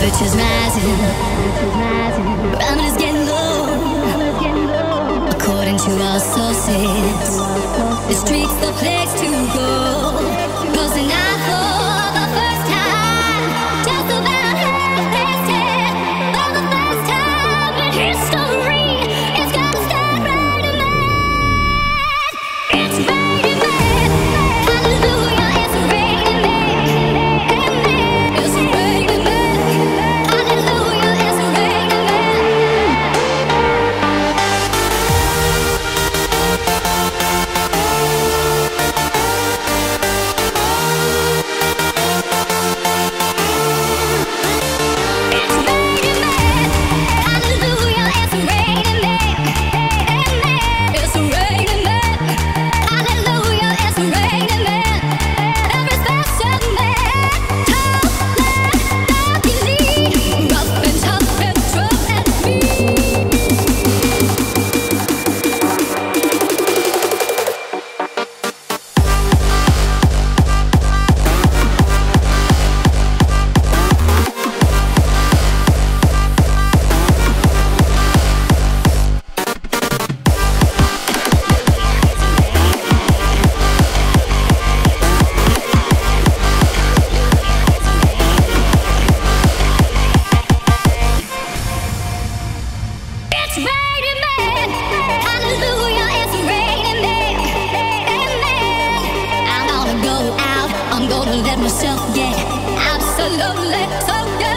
Temperatures rising, barometers getting low. According to our sources, the streets the place to go. 'Cause tonight for the first time, just about half past 10, for the first time in history, it's gonna start raining men. It's raining men. Hallelujah, it's raining men. It's raining men. Hallelujah, it's raining men. It's raining men. Hallelujah, it's raining men. Amen. I'm gonna go out. I'm gonna let myself get absolutely so good.